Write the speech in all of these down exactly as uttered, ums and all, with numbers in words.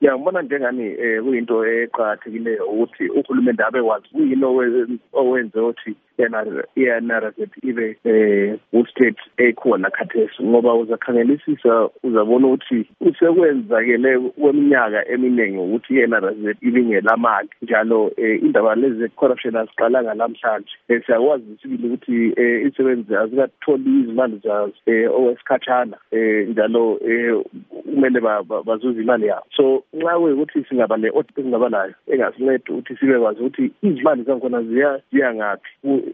ngiyabona njengani eh kuyinto eqhakathekileyo ukuthi uhulumende abekwazi kuyini owenze ukuthi yena ibe eh ustate ekhona khathesi ngoba uzakhangelisisa uzabona ukuthi usekwenzakele kweminyaka eminingi ukuthi yena razet ibingelamali njalo indaba lezi corruption asiqala ngalamhlanje siyakwazi sibili ukuthi isebenzi azikatholi izimali zazo owesikhatshana njalo kumele bazuza imali yabo so nxa ukuthi singaba le audit singaba nayo engasinceda ukuthi sibe kwazi ukuthi izimali zakhona ziya ziya ngaphi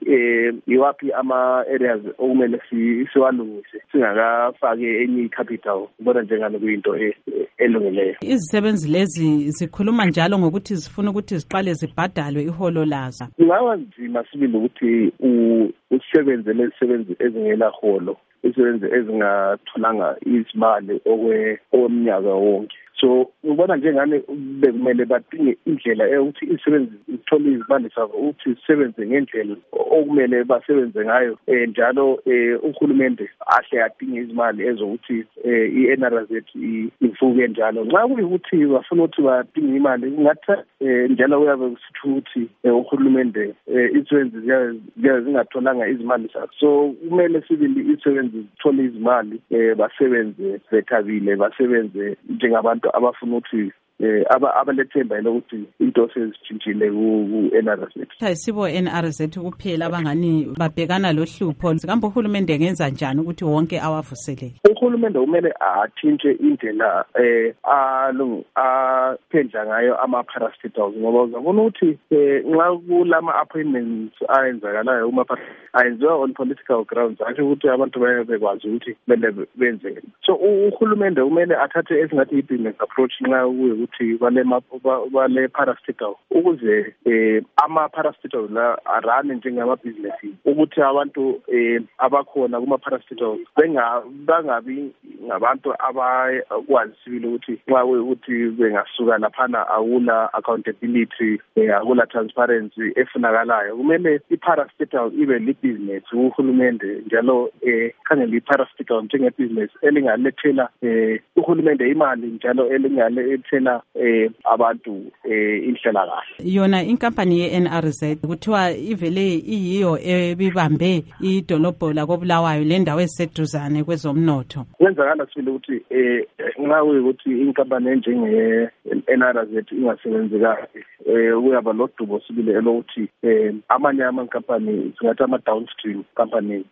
eh iwapi ama areas okumele siwalungise singakafaki enye capital ubona njengani kuyinto elungileyo. Izisebenzi lezi zikhuluma njalo ngokuthi zifuna ukuthi ziqale zibhadalwe iholo lazo. Kungaba nzima sibili ukuthi usebenze lezisebenzi ezingela holo isebenzi ezingatholanga izimali okwe omnyaka wonke so ubona njengani bekumele badinge indlela eyokuthi isebenzi ithole izimali zabo ukuthi isebenze ngendlela okumele basebenze ngayo njalo uhulumende ahle adinge izimali ezokuthi i-N R Z ivuke njalo nxa kuyikuthi bafuna ukuthi badinge imali kungatha njalo uyabe kusithu ukuthi uhulumende isebenzi zingatholanga izimali zabo so kumele sibili isebenzi zithole izimali basebenze bethabile basebenze njengabantu abafuna ukuthi eh aba abalethemba lokuthi into sezitshintshile ku-N R Z. Ayisibo N R Z kuphela abangani babhekana lohlupho kambe uhulumende ngenza njani ukuthi wonke awavuseleke? Uhulumende kumele athintshe indlela eh alungu aphendla ngayo ama parastatals ngoba uzabona ukuthi nxa kulama appointments ayenzakalayo uma ayenziwa on political grounds asho ukuthi abantu bayabekwazi ukuthi kumele benze so uhulumende kumele athathe esingathi i-business approach nxa kuyi ukuthi bale bale parastatal ukuze eh ama parastatal la arane njengama business ukuthi abantu eh abakhona kuma parastatal benga bangabi ngabantu abakwazi sibili ukuthi nxa ukuthi bengasuka laphana akula accountability akula transparency efunakalayo kumele i-parastatal ibe li-business uhulumende njalo eh khangela i-parastatal njenge-business elingalethela eh uhulumende imali njalo elingalethela eh abantu eh inhlela kahle. Yona inkampani ye-N R Z kuthiwa ivele iyiyo ebibambe idolobho lakobulawayo le ndawo eseduzane kwezomnotho. Kwenzakala sibili ukuthi eh nxa ukuthi inkampani enjenge N R Z ingasebenzi kahle eh kuyaba lodubo sibili elokuthi eh amanye amankampani singathi ama downstream companies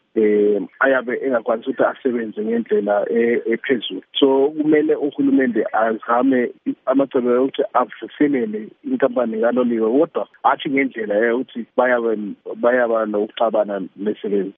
eh ayabe engakwanisi ukuthi asebenze ngendlela ephezulu so kumele uhulumende azame amacebo ukuthi avuselele inkampani kaloliwe kodwa athi ngendlela yokuthi bayaba bayaba nokuxabana lesebenzi.